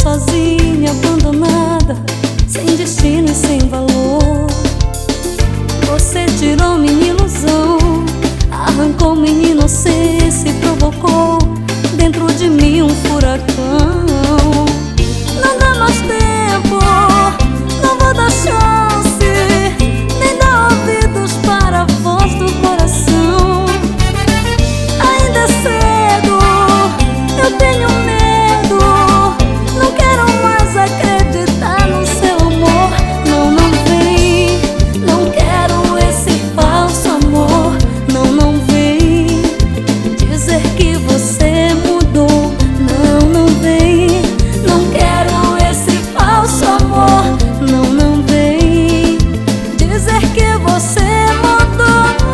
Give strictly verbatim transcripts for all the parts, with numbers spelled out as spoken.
sozinha, abandonada, sem destino e sem valor. Você tirou minha ilusão, arrancou minha inocência e provocou dentro de mim um furacão. Não dá mais tempo, não vou dar chance, nem dar ouvidos para a voz do coração. Ainda é cedo, eu tenho medo, não quero mais acreditar no seu amor. Não, não vem, não quero esse falso amor. Não, não vem dizer que você mudou. Não, não vem, não quero esse falso amor. Não, não vem dizer que você mudou.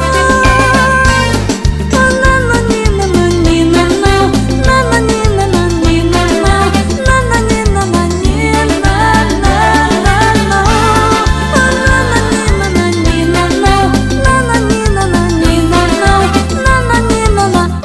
Nananina, nanina, não. Nananina, nanina, não. Nananina, nanina, não. Nananina, nanina, não. Nananina, nanina, não. Nananina, não.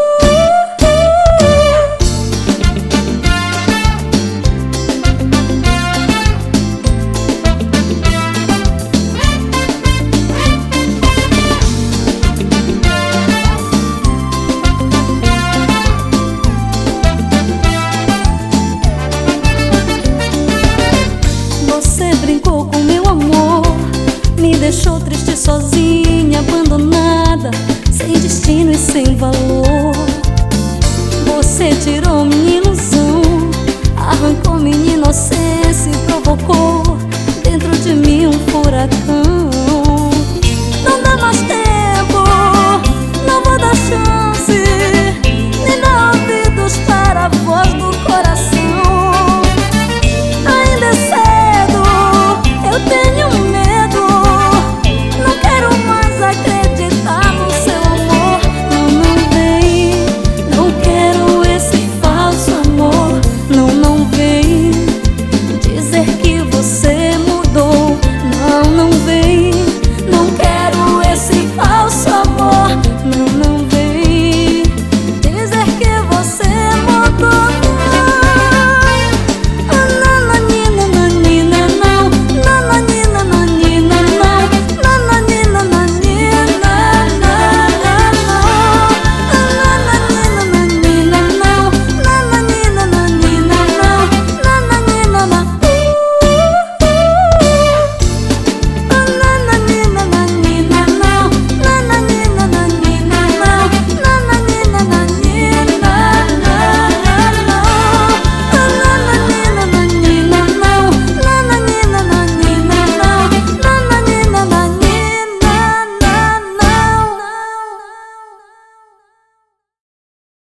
Você brincou com meu amor, me deixou triste sozinha, abandonada, sem destino e sem valor. Você tirou minha ilusão, arrancou minha inocência e provocou dentro de mim um furacão.